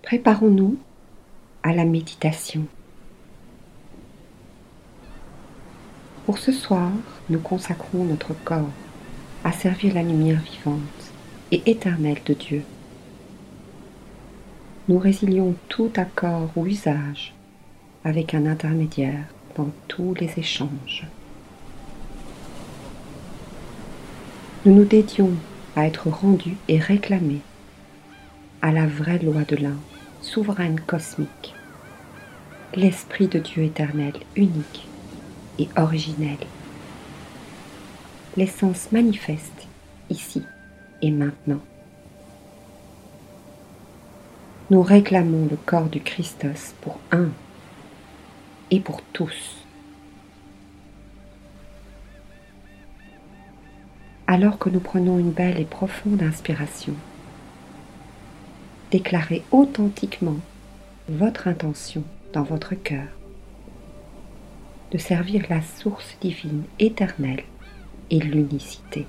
Préparons-nous à la méditation. Pour ce soir, nous consacrons notre corps à servir la lumière vivante et éternelle de Dieu. Nous résilions tout accord ou usage avec un intermédiaire dans tous les échanges. Nous nous dédions à être rendus et réclamés à la vraie loi de l'un, souveraine cosmique, l'Esprit de Dieu éternel, unique et originel, l'essence manifeste ici et maintenant. Nous réclamons le corps du Christos pour un et pour tous. Alors que nous prenons une belle et profonde inspiration, déclarez authentiquement votre intention dans votre cœur de servir la source divine éternelle et l'unicité.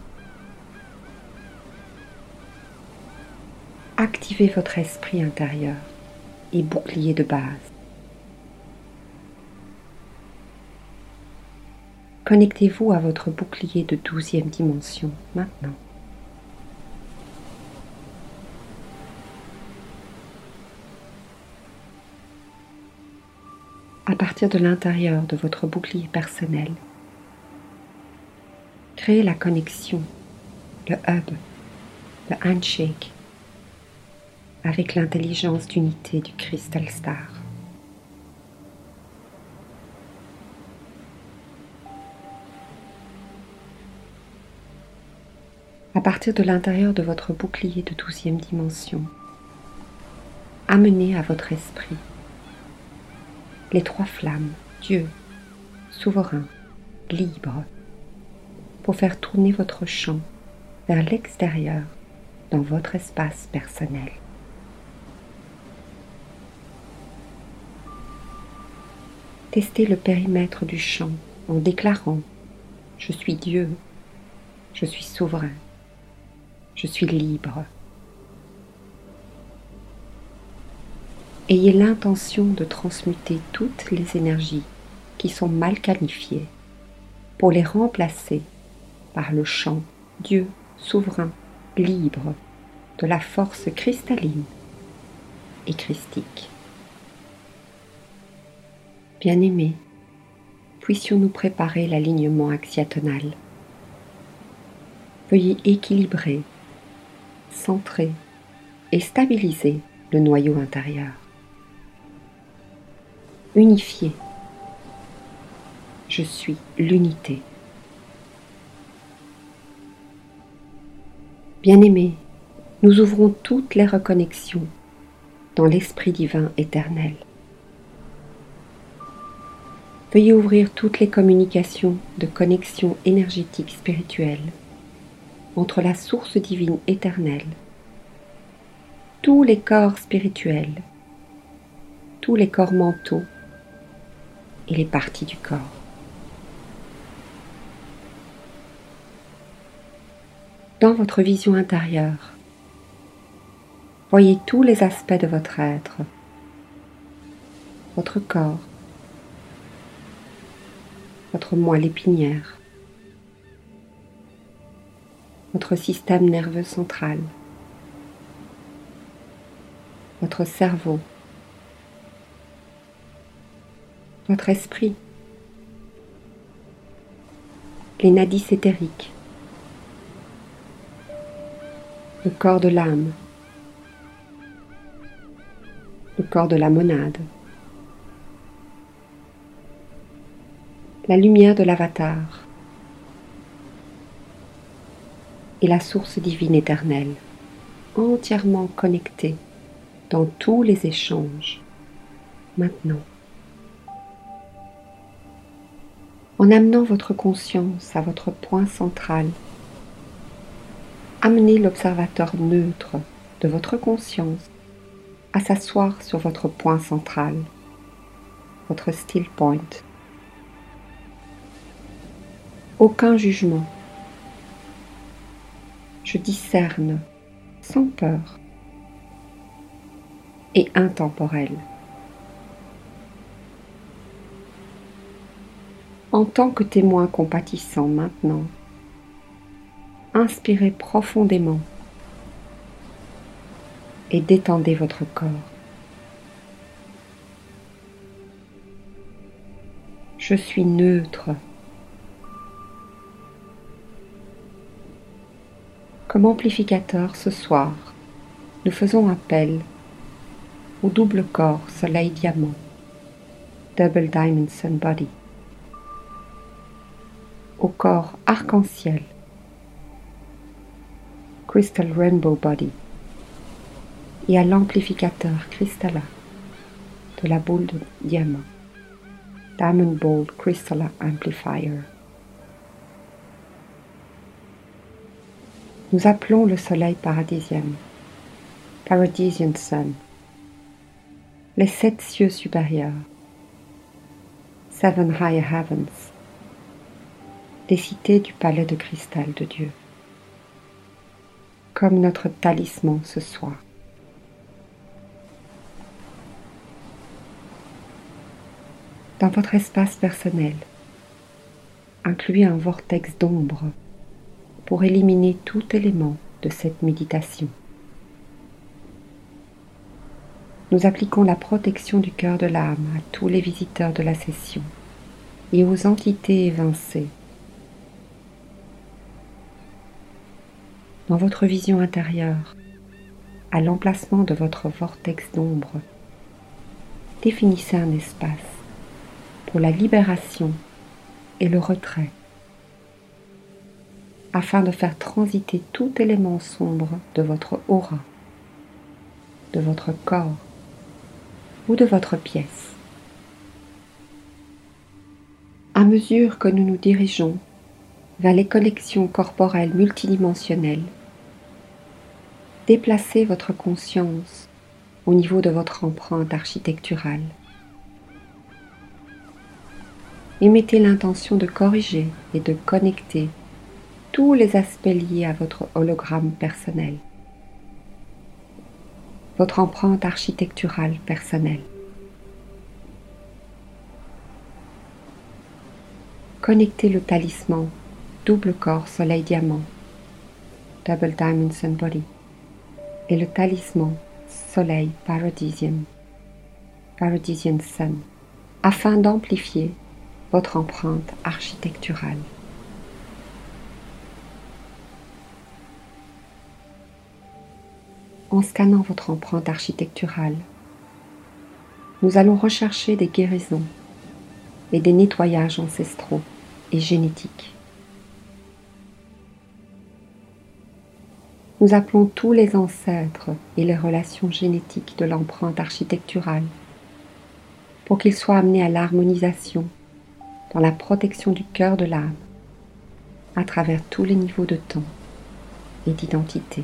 Activez votre esprit intérieur et bouclier de base. Connectez-vous à votre bouclier de 12e dimension maintenant. À partir de l'intérieur de votre bouclier personnel, créez la connexion, le hub, le handshake avec l'intelligence d'unité du Crystal Star. À partir de l'intérieur de votre bouclier de 12e dimension, amenez à votre esprit les trois flammes, Dieu, souverain, libre, pour faire tourner votre champ vers l'extérieur dans votre espace personnel. Testez le périmètre du champ en déclarant « Je suis Dieu, je suis souverain, je suis libre ». Ayez l'intention de transmuter toutes les énergies qui sont mal qualifiées pour les remplacer par le champ Dieu, souverain, libre de la force cristalline et christique. Bien-aimés, puissions-nous préparer l'alignement axiatonal. Veuillez équilibrer, centrer et stabiliser le noyau intérieur. Unifié. Je suis l'unité. Bien-aimés, nous ouvrons toutes les reconnexions dans l'Esprit divin éternel. Veuillez ouvrir toutes les communications de connexion énergétique spirituelle entre la source divine éternelle, tous les corps spirituels, tous les corps mentaux et les parties du corps. Dans votre vision intérieure, voyez tous les aspects de votre être, votre corps, votre moelle épinière, votre système nerveux central, votre cerveau, votre esprit, les nadis éthériques, le corps de l'âme, le corps de la monade, la lumière de l'avatar et la source divine éternelle, entièrement connectée dans tous les échanges, maintenant. En amenant votre conscience à votre point central, amenez l'observateur neutre de votre conscience à s'asseoir sur votre point central, votre still point. Aucun jugement. Je discerne sans peur et intemporel. En tant que témoin compatissant maintenant, inspirez profondément et détendez votre corps. Je suis neutre. Comme amplificateur ce soir, nous faisons appel au double corps Soleil Diamant, Double Diamond Sun Body, au corps Arc-en-Ciel, Crystal Rainbow Body, et à l'amplificateur Crystalla de la boule de diamant, Diamond Ball Crystalla Amplifier. Nous appelons le soleil paradisien, Paradisian Sun, les 7 cieux supérieurs, 7 Higher Heavens, des cités du palais de cristal de Dieu, comme notre talisman ce soir. Dans votre espace personnel, incluez un vortex d'ombre pour éliminer tout élément de cette méditation. Nous appliquons la protection du cœur de l'âme à tous les visiteurs de la session et aux entités évincées. Dans votre vision intérieure, à l'emplacement de votre vortex d'ombre, définissez un espace pour la libération et le retrait, afin de faire transiter tout élément sombre de votre aura, de votre corps ou de votre pièce. À mesure que nous nous dirigeons vers les connexions corporelles multidimensionnelles, déplacez votre conscience au niveau de votre empreinte architecturale et mettez l'intention de corriger et de connecter tous les aspects liés à votre hologramme personnel, votre empreinte architecturale personnelle. Connectez le talisman double corps Soleil Diamant, Double Diamond Sun Body, et le talisman Soleil Paradisian, Paradisian Sun, afin d'amplifier votre empreinte architecturale. En scannant votre empreinte architecturale, nous allons rechercher des guérisons et des nettoyages ancestraux et génétiques. Nous appelons tous les ancêtres et les relations génétiques de l'empreinte architecturale pour qu'ils soient amenés à l'harmonisation dans la protection du cœur de l'âme à travers tous les niveaux de temps et d'identité.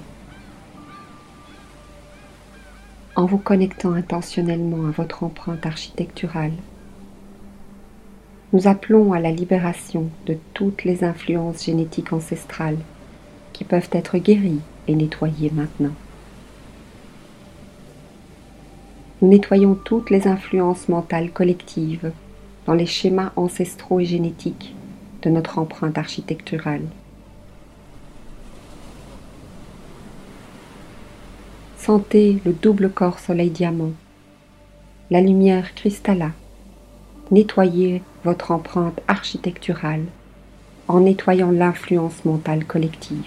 En vous connectant intentionnellement à votre empreinte architecturale, nous appelons à la libération de toutes les influences génétiques ancestrales qui peuvent être guéries et nettoyées maintenant. Nous nettoyons toutes les influences mentales collectives dans les schémas ancestraux et génétiques de notre empreinte architecturale. Sentez le double corps Soleil Diamant, la lumière Crystalla, nettoyer votre empreinte architecturale en nettoyant l'influence mentale collective.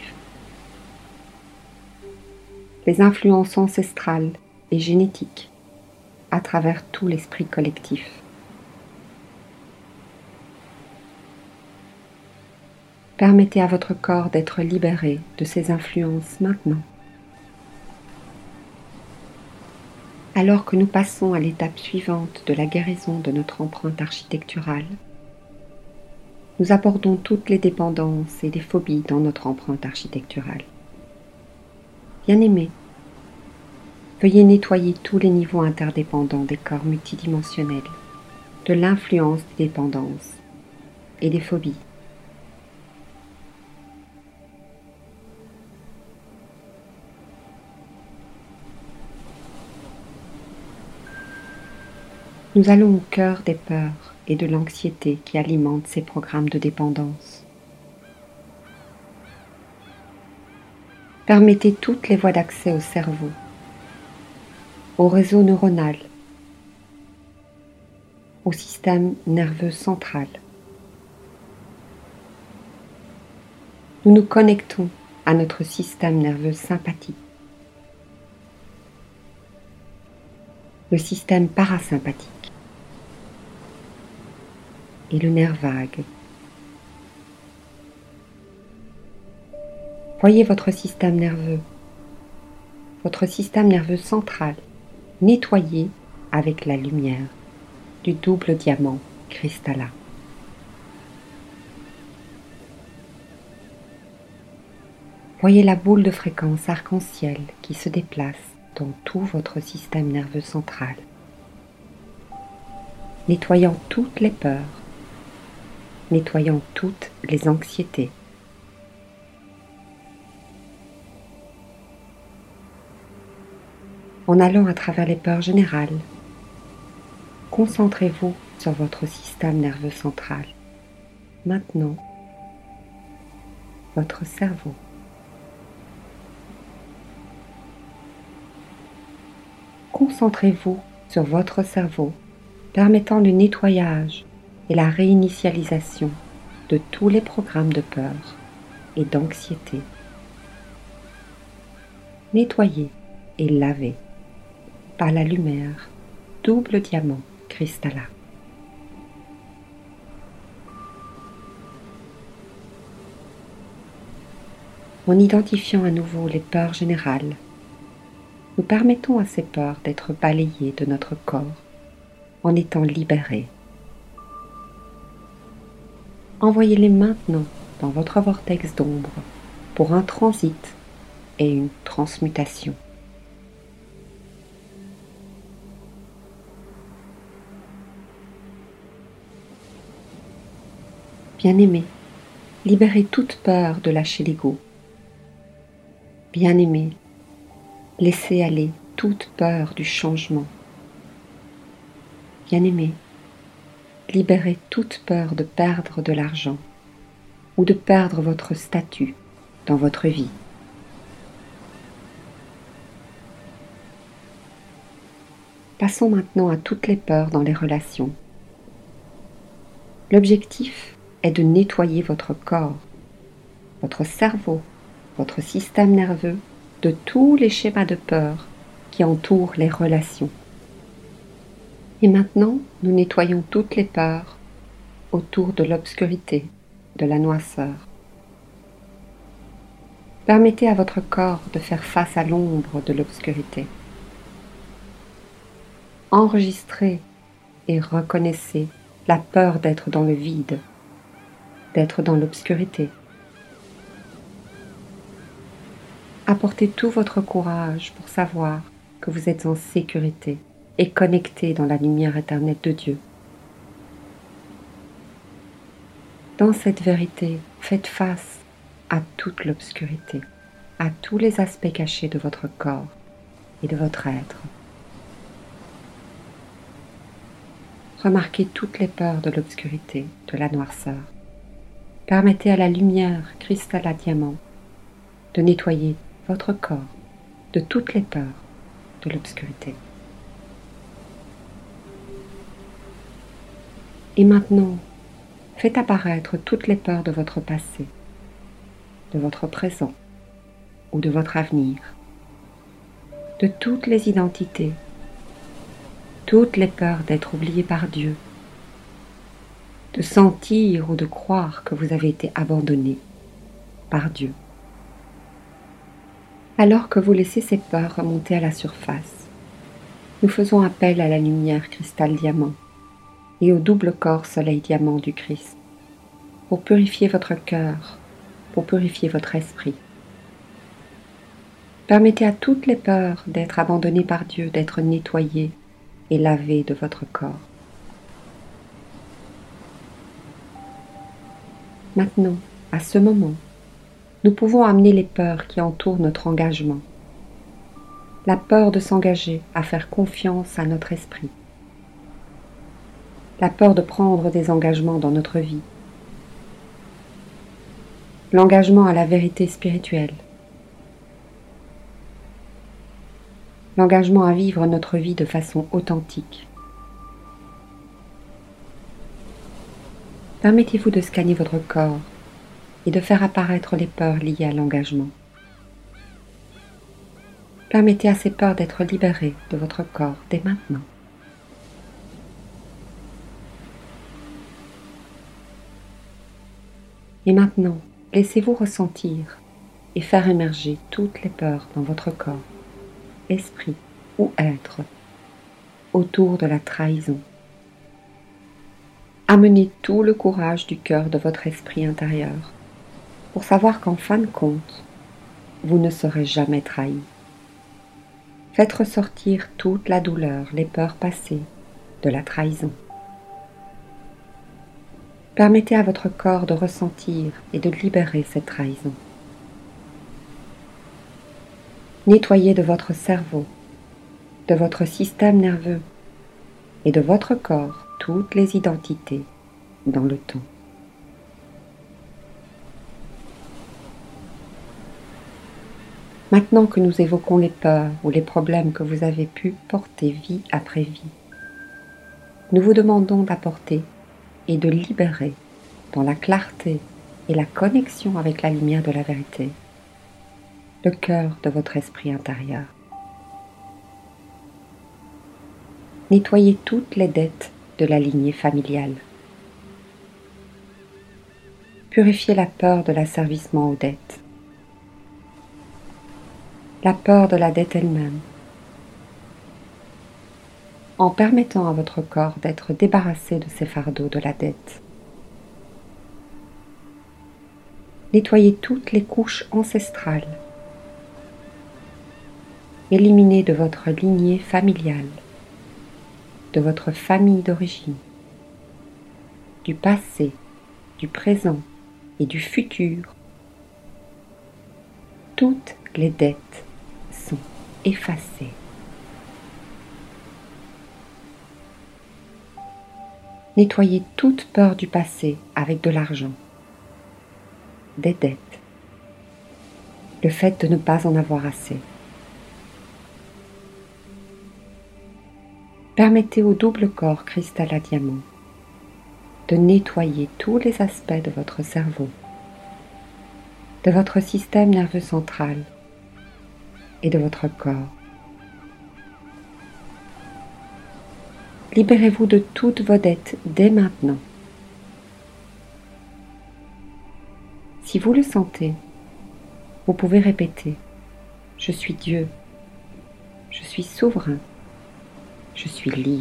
Les influences ancestrales et génétiques à travers tout l'esprit collectif. Permettez à votre corps d'être libéré de ces influences maintenant. Alors que nous passons à l'étape suivante de la guérison de notre empreinte architecturale, nous abordons toutes les dépendances et les phobies dans notre empreinte architecturale. Bien-aimés, veuillez nettoyer tous les niveaux interdépendants des corps multidimensionnels, de l'influence des dépendances et des phobies. Nous allons au cœur des peurs et de l'anxiété qui alimentent ces programmes de dépendance. Permettez toutes les voies d'accès au cerveau, au réseau neuronal, au système nerveux central. Nous nous connectons à notre système nerveux sympathique, le système parasympathique et le nerf vague. Voyez votre système nerveux central nettoyé avec la lumière du double diamant cristallin. Voyez la boule de fréquence arc-en-ciel qui se déplace dans tout votre système nerveux central, nettoyant toutes les peurs, nettoyant toutes les anxiétés. En allant à travers les peurs générales, concentrez-vous sur votre système nerveux central. Maintenant, votre cerveau. Concentrez-vous sur votre cerveau, permettant le nettoyage et la réinitialisation de tous les programmes de peur et d'anxiété. Nettoyez et lavez par la lumière double diamant cristallin. En identifiant à nouveau les peurs générales, nous permettons à ces peurs d'être balayées de notre corps en étant libérées. Envoyez-les maintenant dans votre vortex d'ombre pour un transit et une transmutation. Bien-aimé, libérez toute peur de lâcher l'ego. Bien-aimé, laissez aller toute peur du changement. Bien-aimé, libérez toute peur de perdre de l'argent ou de perdre votre statut dans votre vie. Passons maintenant à toutes les peurs dans les relations. L'objectif est de nettoyer votre corps, votre cerveau, votre système nerveux de tous les schémas de peur qui entourent les relations. Et maintenant, nous nettoyons toutes les peurs autour de l'obscurité, de la noirceur. Permettez à votre corps de faire face à l'ombre de l'obscurité. Enregistrez et reconnaissez la peur d'être dans le vide, d'être dans l'obscurité. Apportez tout votre courage pour savoir que vous êtes en sécurité et connecté dans la lumière éternelle de Dieu. Dans cette vérité, faites face à toute l'obscurité, à tous les aspects cachés de votre corps et de votre être. Remarquez toutes les peurs de l'obscurité, de la noirceur. Permettez à la lumière cristal à diamant de nettoyer votre corps de toutes les peurs de l'obscurité. Et maintenant, faites apparaître toutes les peurs de votre passé, de votre présent ou de votre avenir, de toutes les identités, toutes les peurs d'être oublié par Dieu, de sentir ou de croire que vous avez été abandonné par Dieu. Alors que vous laissez ces peurs remonter à la surface, nous faisons appel à la lumière cristal diamant et au double corps soleil diamant du Christ pour purifier votre cœur, pour purifier votre esprit. Permettez à toutes les peurs d'être abandonnées par Dieu, d'être nettoyées et lavées de votre corps. Maintenant, à ce moment, nous pouvons amener les peurs qui entourent notre engagement. La peur de s'engager à faire confiance à notre esprit. la peur de prendre des engagements dans notre vie, l'engagement à la vérité spirituelle, l'engagement à vivre notre vie de façon authentique. Permettez-vous de scanner votre corps et de faire apparaître les peurs liées à l'engagement. Permettez à ces peurs d'être libérées de votre corps dès maintenant. Et maintenant, laissez-vous ressentir et faire émerger toutes les peurs dans votre corps, esprit ou être, autour de la trahison. Amenez tout le courage du cœur de votre esprit intérieur pour savoir qu'en fin de compte, vous ne serez jamais trahi. Faites ressortir toute la douleur, les peurs passées de la trahison. Permettez à votre corps de ressentir et de libérer cette trahison. Nettoyez de votre cerveau, de votre système nerveux et de votre corps toutes les identités dans le temps. Maintenant que nous évoquons les peurs ou les problèmes que vous avez pu porter vie après vie, nous vous demandons d'apporter et de libérer dans la clarté et la connexion avec la lumière de la vérité, le cœur de votre esprit intérieur. Nettoyez toutes les dettes de la lignée familiale. Purifiez la peur de l'asservissement aux dettes, la peur de la dette elle-même, en permettant à votre corps d'être débarrassé de ces fardeaux de la dette. Nettoyez toutes les couches ancestrales. Éliminez de votre lignée familiale, de votre famille d'origine, du passé, du présent et du futur. Toutes les dettes sont effacées. Nettoyez toute peur du passé avec de l'argent, des dettes, le fait de ne pas en avoir assez. Permettez au double corps cristal à diamant de nettoyer tous les aspects de votre cerveau, de votre système nerveux central et de votre corps. Libérez-vous de toutes vos dettes dès maintenant. Si vous le sentez, vous pouvez répéter « Je suis Dieu, je suis souverain, je suis libre ».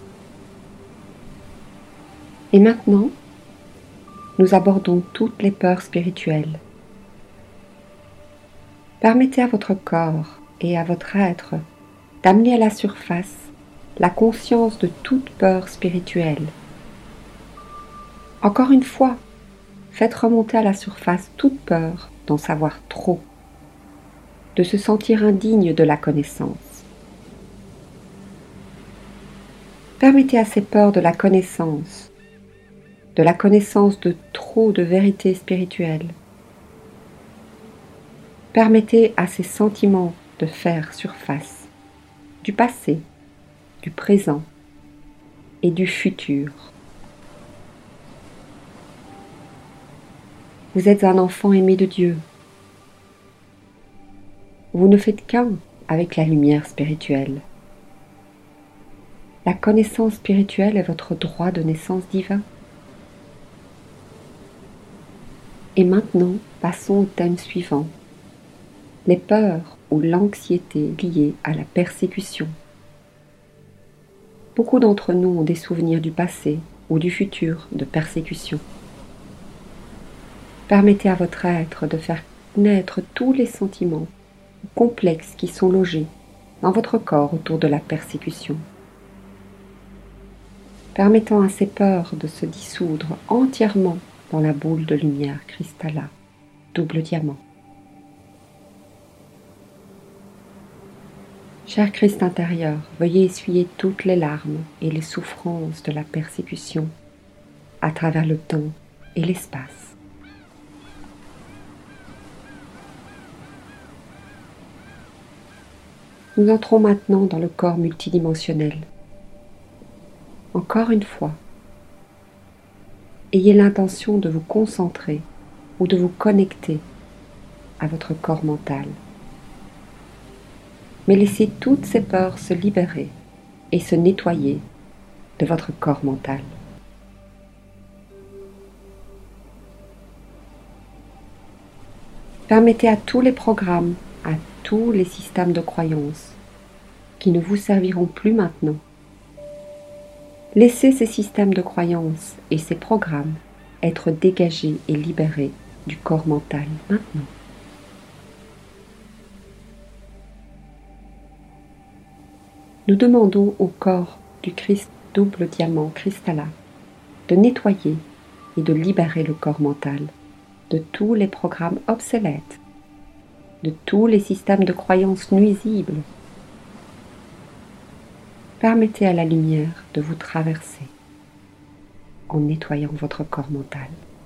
Et maintenant, nous abordons toutes les peurs spirituelles. Permettez à votre corps et à votre être d'amener à la surface la conscience de toute peur spirituelle. Encore une fois, faites remonter à la surface toute peur d'en savoir trop, de se sentir indigne de la connaissance. Permettez à ces peurs de la connaissance de trop de vérité spirituelle. Permettez à ces sentiments de faire surface, du passé, du présent et du futur. Vous êtes un enfant aimé de Dieu. Vous ne faites qu'un avec la lumière spirituelle. La connaissance spirituelle est votre droit de naissance divin. Et maintenant, passons au thème suivant, les peurs ou l'anxiété liées à la persécution. Beaucoup d'entre nous ont des souvenirs du passé ou du futur de persécution. Permettez à votre être de faire naître tous les sentiments complexes qui sont logés dans votre corps autour de la persécution. Permettant à ces peurs de se dissoudre entièrement dans la boule de lumière cristalla, double diamant. Cher Christ intérieur, veuillez essuyer toutes les larmes et les souffrances de la persécution à travers le temps et l'espace. Nous entrons maintenant dans le corps multidimensionnel. Encore une fois, ayez l'intention de vous concentrer ou de vous connecter à votre corps mental. Mais laissez toutes ces peurs se libérer et se nettoyer de votre corps mental. Permettez à tous les programmes, à tous les systèmes de croyances qui ne vous serviront plus maintenant. Laissez ces systèmes de croyances et ces programmes être dégagés et libérés du corps mental maintenant. Nous demandons au corps du Christ double diamant Kristalla de nettoyer et de libérer le corps mental de tous les programmes obsolètes, de tous les systèmes de croyances nuisibles. Permettez à la lumière de vous traverser en nettoyant votre corps mental.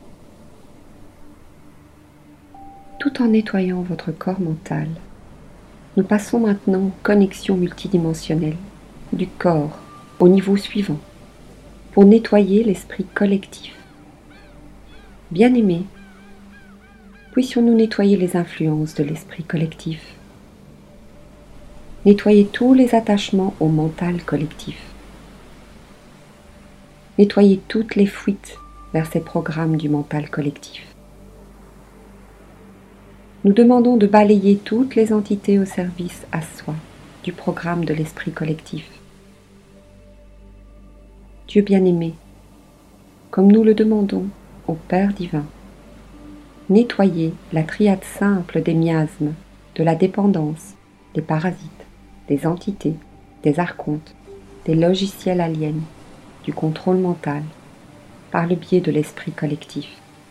Tout en nettoyant votre corps mental, nous passons maintenant aux connexions multidimensionnelles du corps au niveau suivant pour nettoyer l'esprit collectif. Bien-aimés, puissions-nous nettoyer les influences de l'esprit collectif, nettoyer tous les attachements au mental collectif, nettoyer toutes les fuites vers ces programmes du mental collectif. Nous demandons de balayer toutes les entités au service à soi du programme de l'esprit collectif. Dieu bien-aimé, comme nous le demandons au Père divin, nettoyez la triade simple des miasmes, de la dépendance, des parasites, des entités, des archontes, des logiciels aliens, du contrôle mental, par le biais de l'esprit collectif.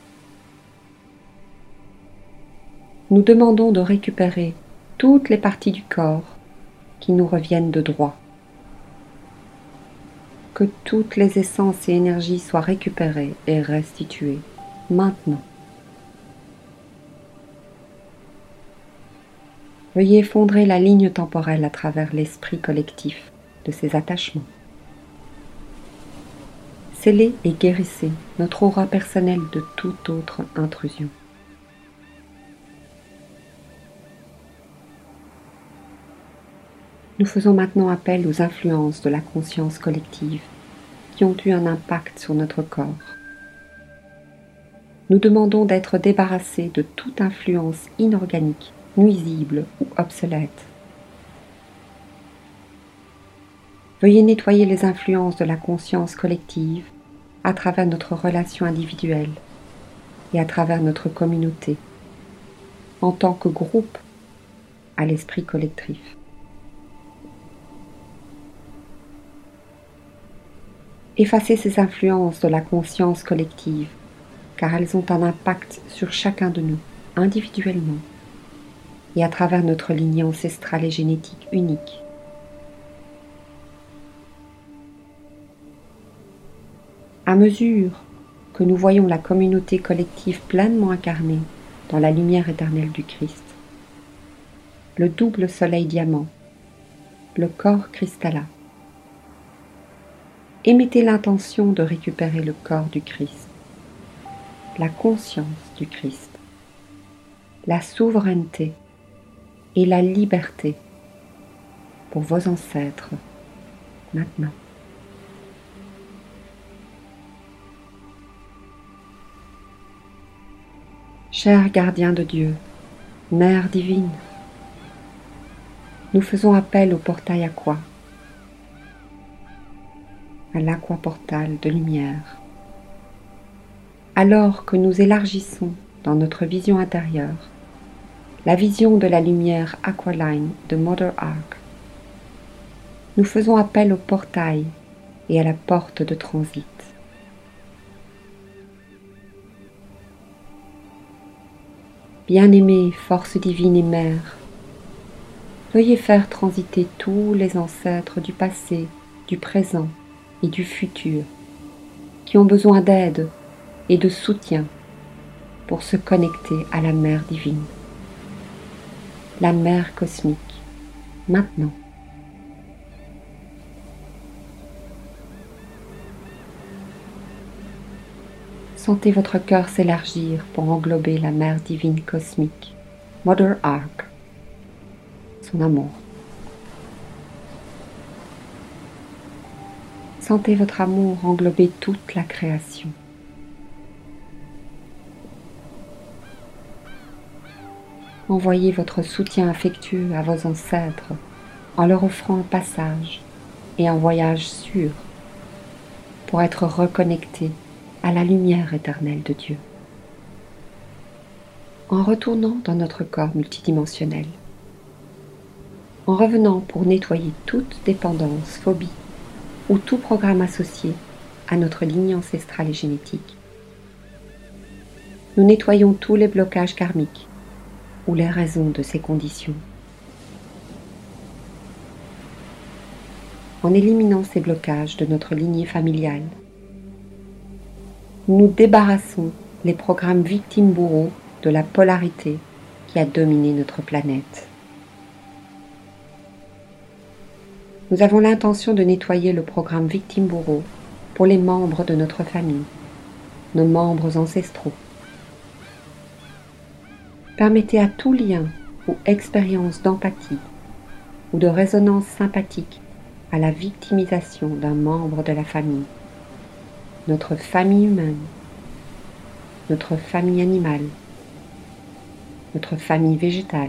Nous demandons de récupérer toutes les parties du corps qui nous reviennent de droit. Que toutes les essences et énergies soient récupérées et restituées maintenant. Veuillez effondrer la ligne temporelle à travers l'esprit collectif de ces attachements. Scellez et guérissez notre aura personnelle de toute autre intrusion. Nous faisons maintenant appel aux influences de la conscience collective qui ont eu un impact sur notre corps. Nous demandons d'être débarrassés de toute influence inorganique, nuisible ou obsolète. Veuillez nettoyer les influences de la conscience collective à travers notre relation individuelle et à travers notre communauté, en tant que groupe à l'esprit collectif. Effacez ces influences de la conscience collective, car elles ont un impact sur chacun de nous, individuellement, et à travers notre lignée ancestrale et génétique unique. À mesure que nous voyons la communauté collective pleinement incarnée dans la lumière éternelle du Christ, le double soleil diamant, le corps Kristalla, émettez l'intention de récupérer le corps du Christ, la conscience du Christ, la souveraineté et la liberté pour vos ancêtres maintenant. Cher gardien de Dieu, Mère divine, nous faisons appel au portail aqua, à l'aquaportal de lumière. Alors que nous élargissons dans notre vision intérieure la vision de la lumière Aqualine de Mother Ark, nous faisons appel au portail et à la porte de transit. Bien-aimée force divine et mère, Veuillez faire transiter tous les ancêtres du passé, du présent et du futur qui ont besoin d'aide et de soutien pour se connecter à la Mère divine, la Mère cosmique, maintenant. Sentez votre cœur s'élargir pour englober la Mère divine cosmique, Mother Ark, son amour. Sentez votre amour englober toute la création. Envoyez votre soutien affectueux à vos ancêtres en leur offrant un passage et un voyage sûr pour être reconnectés à la lumière éternelle de Dieu. En retournant dans notre corps multidimensionnel, en revenant pour nettoyer toute dépendance, phobie ou tout programme associé à notre lignée ancestrale et génétique. Nous nettoyons tous les blocages karmiques ou les raisons de ces conditions. En éliminant ces blocages de notre lignée familiale, nous débarrassons les programmes victimes-bourreaux de la polarité qui a dominé notre planète. Nous avons l'intention de nettoyer le programme victime-bourreau pour les membres de notre famille, nos membres ancestraux. Permettez à tout lien ou expérience d'empathie ou de résonance sympathique à la victimisation d'un membre de la famille, notre famille humaine, notre famille animale, notre famille végétale.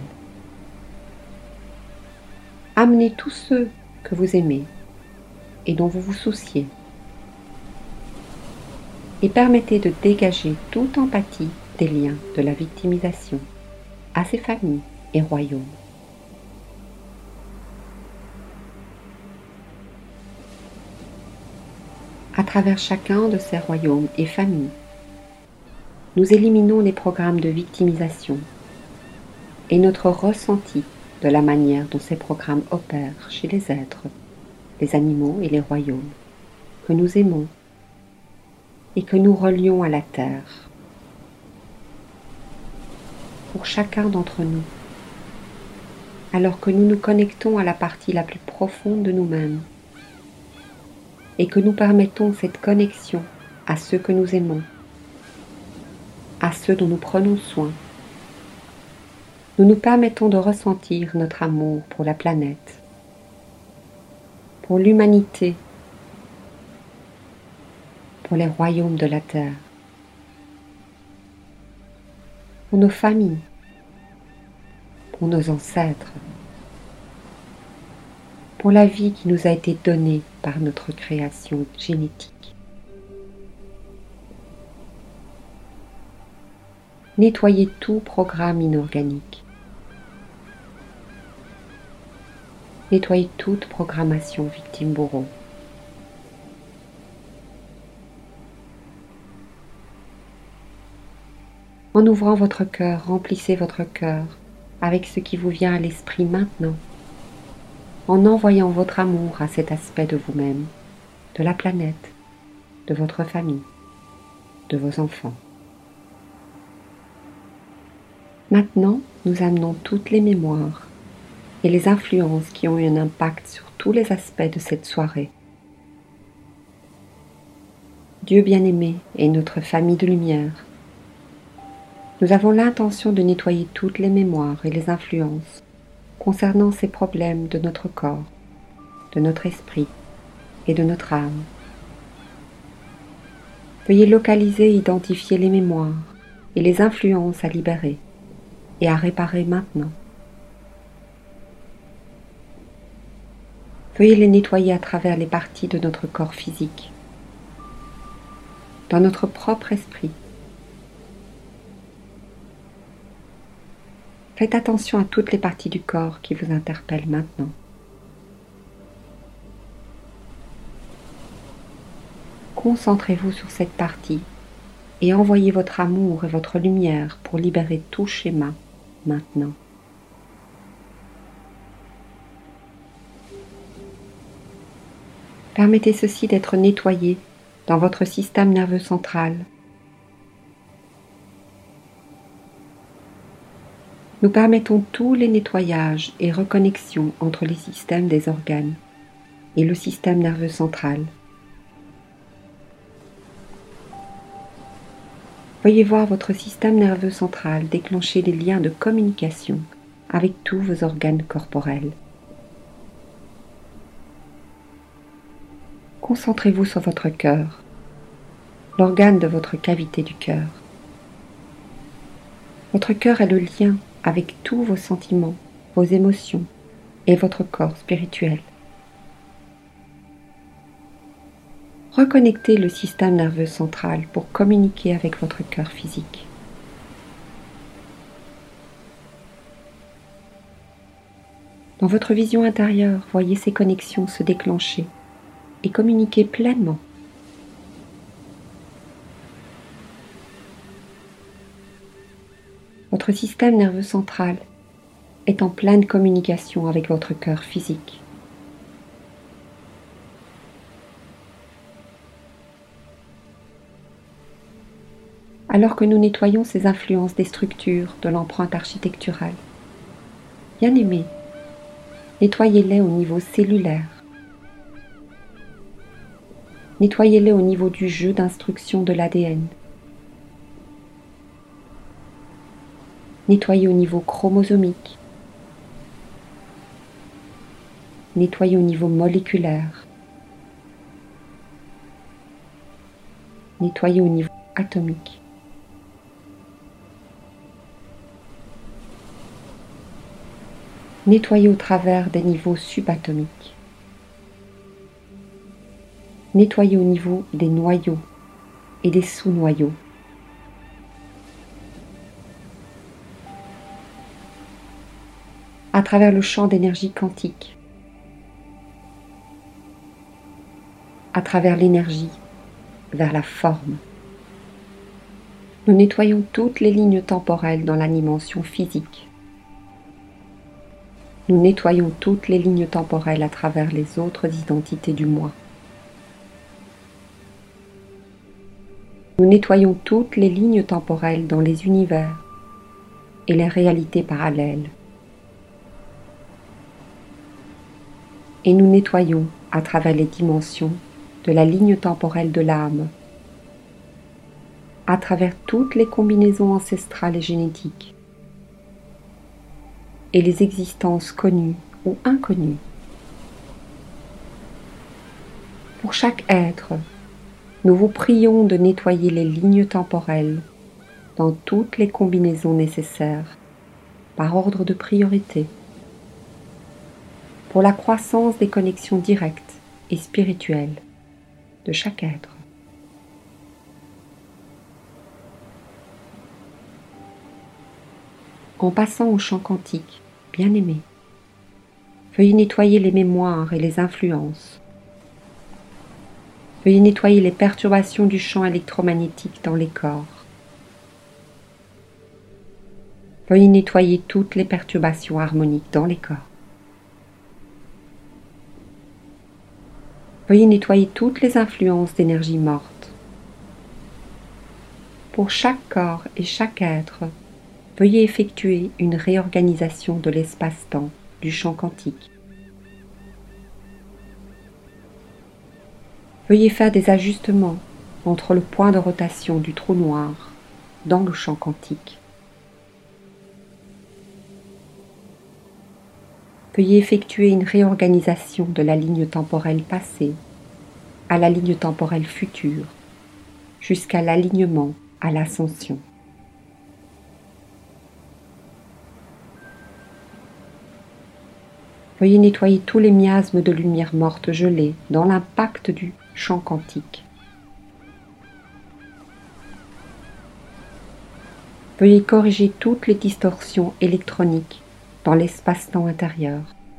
Amenez tous ceux que vous aimez et dont vous vous souciez et permettez de dégager toute empathie des liens de la victimisation à ces familles et royaumes. À travers chacun de ces royaumes et familles, nous éliminons les programmes de victimisation et notre ressenti de la manière dont ces programmes opèrent chez les êtres, les animaux et les royaumes que nous aimons et que nous relions à la Terre. Pour chacun d'entre nous, alors que nous nous connectons à la partie la plus profonde de nous-mêmes et que nous permettons cette connexion à ceux que nous aimons, à ceux dont nous prenons soin, nous nous permettons de ressentir notre amour pour la planète, pour l'humanité, pour les royaumes de la Terre, pour nos familles, pour nos ancêtres, pour la vie qui nous a été donnée par notre création génétique. Nettoyez tout programme inorganique. Nettoyez toute programmation victime-bourreau. En ouvrant votre cœur, remplissez votre cœur avec ce qui vous vient à l'esprit maintenant, en envoyant votre amour à cet aspect de vous-même, de la planète, de votre famille, de vos enfants. Maintenant, nous amenons toutes les mémoires et les influences qui ont eu un impact sur tous les aspects de cette soirée. Dieu bien-aimé et notre famille de lumière, nous avons l'intention de nettoyer toutes les mémoires et les influences concernant ces problèmes de notre corps, de notre esprit et de notre âme. Veuillez localiser et identifier les mémoires et les influences à libérer et à réparer maintenant. Veuillez les nettoyer à travers les parties de notre corps physique, dans notre propre esprit. Faites attention à toutes les parties du corps qui vous interpellent maintenant. Concentrez-vous sur cette partie et envoyez votre amour et votre lumière pour libérer tout schéma maintenant. Permettez ceci d'être nettoyé dans votre système nerveux central. Nous permettons tous les nettoyages et reconnexions entre les systèmes des organes et le système nerveux central. Veuillez voir votre système nerveux central déclencher des liens de communication avec tous vos organes corporels. Concentrez-vous sur votre cœur, l'organe de votre cavité du cœur. Votre cœur est le lien avec tous vos sentiments, vos émotions et votre corps spirituel. Reconnectez le système nerveux central pour communiquer avec votre cœur physique. Dans votre vision intérieure, voyez ces connexions se déclencher et communiquer pleinement. Votre système nerveux central est en pleine communication avec votre cœur physique. Alors que nous nettoyons ces influences des structures de l'empreinte architecturale, bien-aimés, nettoyez-les au niveau cellulaire. Nettoyez-les au niveau du jeu d'instruction de l'ADN. Nettoyez au niveau chromosomique. Nettoyez au niveau moléculaire. Nettoyez au niveau atomique. Nettoyez au travers des niveaux subatomiques. Nettoyez au niveau des noyaux et des sous-noyaux. À travers le champ d'énergie quantique, à travers l'énergie vers la forme. Nous nettoyons toutes les lignes temporelles dans la dimension physique. Nous nettoyons toutes les lignes temporelles à travers les autres identités du moi. Nous nettoyons toutes les lignes temporelles dans les univers et les réalités parallèles. Et nous nettoyons à travers les dimensions de la ligne temporelle de l'âme, à travers toutes les combinaisons ancestrales et génétiques, et les existences connues ou inconnues. Pour chaque être, nous vous prions de nettoyer les lignes temporelles dans toutes les combinaisons nécessaires, par ordre de priorité, pour la croissance des connexions directes et spirituelles de chaque être. En passant au champ quantique, bien-aimé, veuillez nettoyer les mémoires et les influences. Veuillez nettoyer les perturbations du champ électromagnétique dans les corps. Veuillez nettoyer toutes les perturbations harmoniques dans les corps. Veuillez nettoyer toutes les influences d'énergie morte. Pour chaque corps et chaque être, veuillez effectuer une réorganisation de l'espace-temps du champ quantique. Veuillez faire des ajustements entre le point de rotation du trou noir dans le champ quantique. Veuillez effectuer une réorganisation de la ligne temporelle passée à la ligne temporelle future, jusqu'à l'alignement à l'ascension. Veuillez nettoyer tous les miasmes de lumière morte gelée dans l'impact du champ quantique. Veuillez corriger toutes les distorsions électroniques dans l'espace-temps intérieur.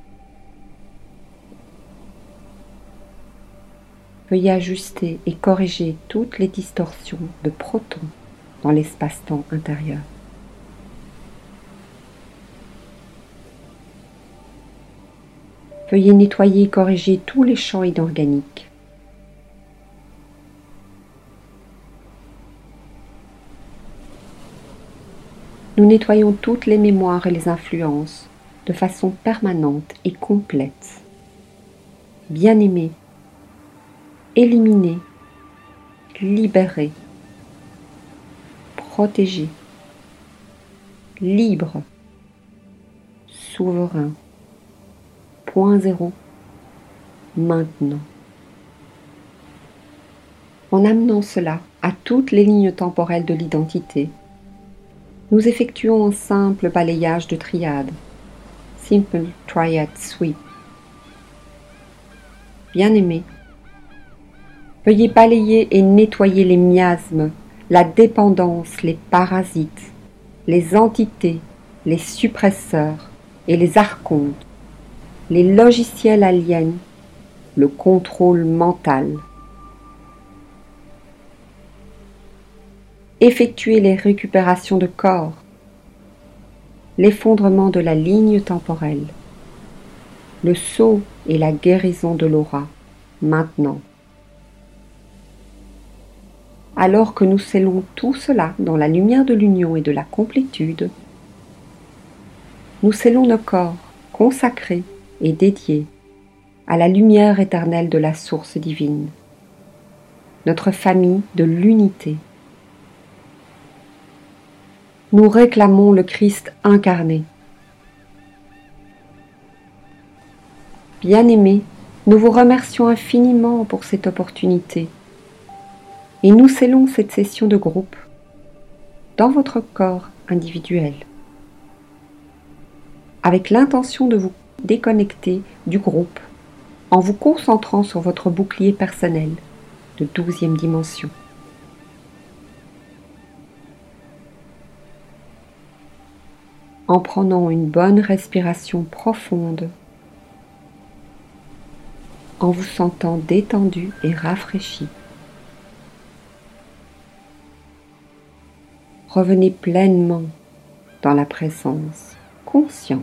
Veuillez ajuster et corriger toutes les distorsions de protons dans l'espace-temps intérieur. Veuillez nettoyer et corriger tous les champs inorganiques. Nous nettoyons toutes les mémoires et les influences de façon permanente et complète. Bien-aimé, éliminé, libéré, protégé, libre, souverain. Point zéro, maintenant. En amenant cela à toutes les lignes temporelles de l'identité, nous effectuons un simple balayage de triade, Simple Triad Sweep. Bien-aimé, veuillez balayer et nettoyer les miasmes, la dépendance, les parasites, les entités, les suppresseurs et les archontes, les logiciels aliens, le contrôle mental. Effectuez les récupérations de corps, l'effondrement de la ligne temporelle, le saut et la guérison de l'aura, maintenant. Alors que nous scellons tout cela dans la lumière de l'union et de la complétude, nous scellons nos corps consacrés et dédiés à la lumière éternelle de la source divine, notre famille de l'unité. Nous réclamons le Christ incarné. Bien-aimés, nous vous remercions infiniment pour cette opportunité et nous scellons cette session de groupe dans votre corps individuel avec l'intention de vous déconnecter du groupe en vous concentrant sur votre bouclier personnel de 12e dimension. En prenant une bonne respiration profonde, en vous sentant détendu et rafraîchi. Revenez pleinement dans la présence consciente.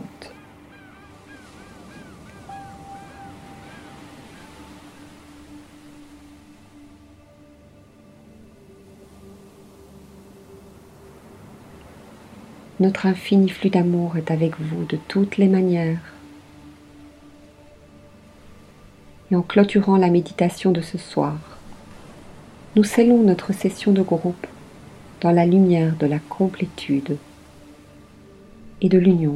Notre infini flux d'amour est avec vous de toutes les manières. Et en clôturant la méditation de ce soir, nous scellons notre session de groupe dans la lumière de la complétude et de l'union.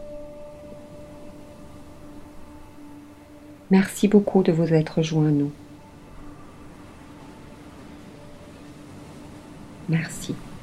Merci beaucoup de vous être joints à nous. Merci.